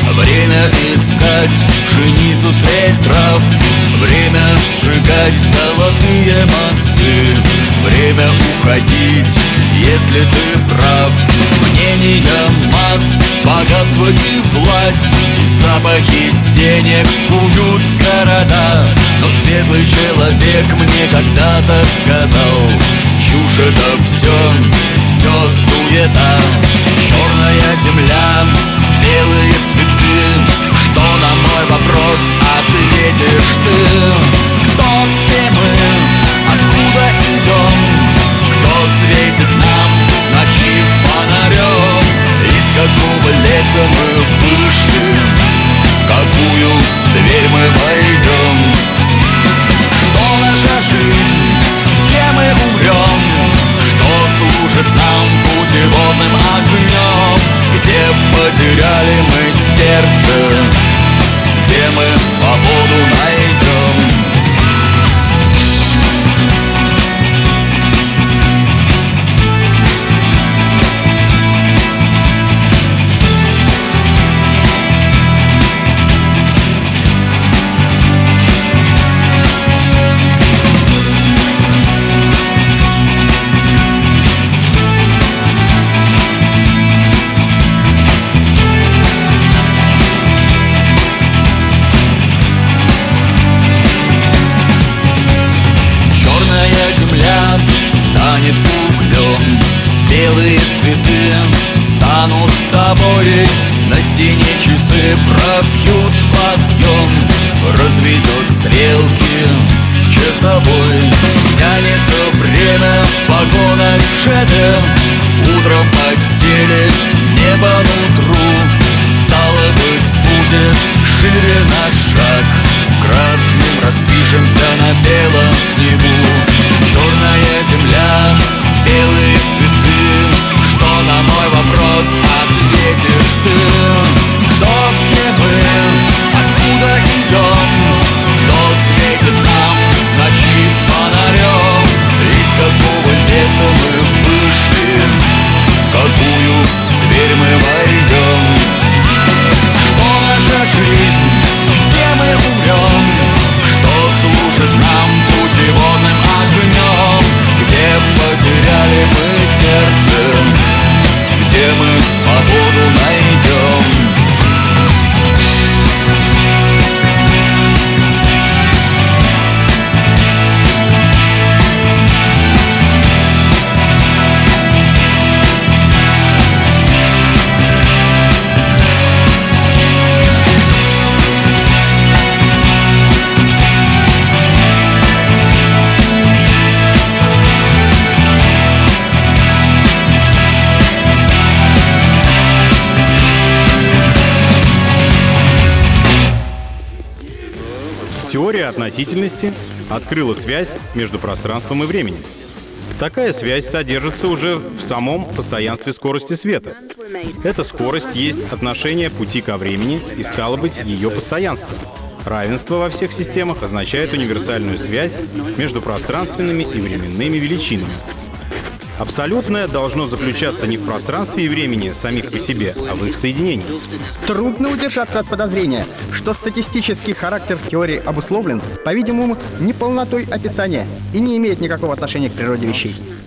Время искать пшеницу средь трав, время сжигать золотые мосты, время уходить, если ты прав. Мнения масс, богатство и власть, запахи денег куют города. Но светлый человек мне когда-то сказал: чушь это все суета. Черная земля, белые цветы, что на мой вопрос ответишь ты? Кто все мы? Откуда идем? Кто светит нам в ночи фонарем? Из какого леса мы вышли? В какую дверь мы войдем? Что наша жизнь? Где мы умрем? Что служит нам путеводным огнем? Где потеряли мы сердце? Где мы свободу найдем? Станет углем, белые цветы станут тобой. На стене часы пробьют подъем, разведет стрелки часовой. Тянется время в вагонах ЖД, утро в постели, небо нутру. Стало быть, будет шире наш шаг, красным распишемся на белом снегу. Черная земля, белые цветы, что на мой вопрос ответишь ты? Кто все мы? Откуда идем? Кто светит нам в ночи фонарем? Из какого леса мы вышли? В какую дверь мы войдем? Что наша жизнь? Где мы умрем? Что служит нам путеводным огнем? Где потеряли мы сердце? Где мы свободу найдем? Теория относительности открыла связь между пространством и временем. Такая связь содержится уже в самом постоянстве скорости света. Эта скорость есть отношение пути ко времени и, стало быть, ее постоянство. Равенство во всех системах означает универсальную связь между пространственными и временными величинами. Абсолютное должно заключаться не в пространстве и времени самих по себе, а в их соединении. Трудно удержаться от подозрения, что статистический характер теории обусловлен, по-видимому, неполнотой описания и не имеет никакого отношения к природе вещей.